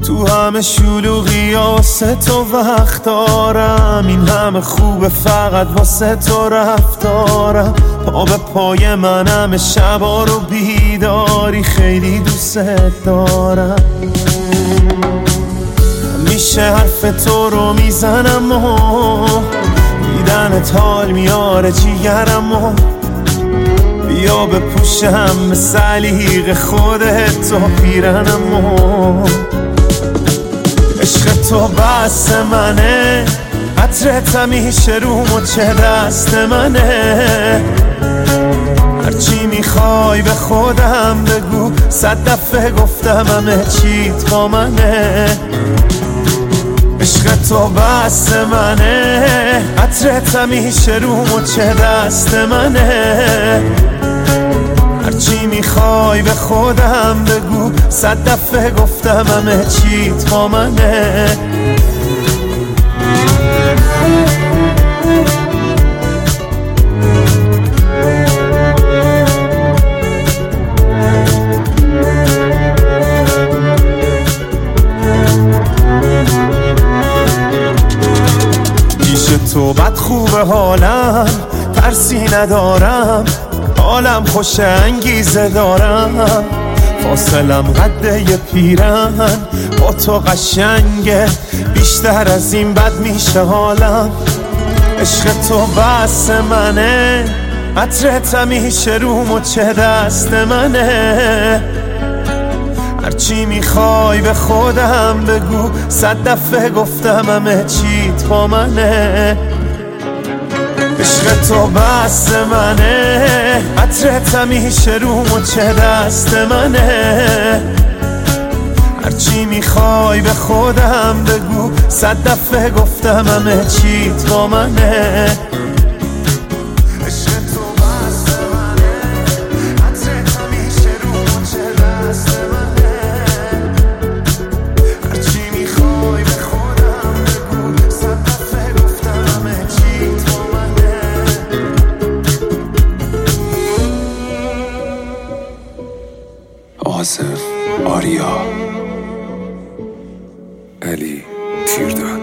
تو همه شلوغی واسه تو وقت دارم، این همه خوبه فقط واسه تو رفتارم. پا به پای منم شبا رو بیداری، خیلی دوست دارم. میشه حرف تو رو میزنم و دیدنت حال میاره جیگرم و بیا بپوشم به سلیق خودت تو پیرنم و عشق تو بس منه، عطرت همیشه رو مچ دست منه. هرچی میخوای به خودم بگو، 100 دفعه گفتم همه چیت با منه. عشق تو بس منه، عطرت همیشه رو مچ دست منه. هرچی میخوای به خودم بگو، 100 دفعه گفتم همه چیت با منه. پیش تو بد خوبه حالم، ترسی ندارم، حالم خوش انگیزه دارم. فاصلم قده ی پیرن، با تو قشنگه، بیشتر از این بد میشه حالم. عشق تو بس منه، عطرت همیشه رو مچ دست منه. هرچی میخوای به خودم بگو، 100 دفعه گفتم همه چیت با منه. عشق تو بس منه، عطرت همیشه رو مچ دست منه. هرچی میخوای به خودم بگو، 100 دفعه گفتم همه چیت با منه. آصف آریا علی تیرداد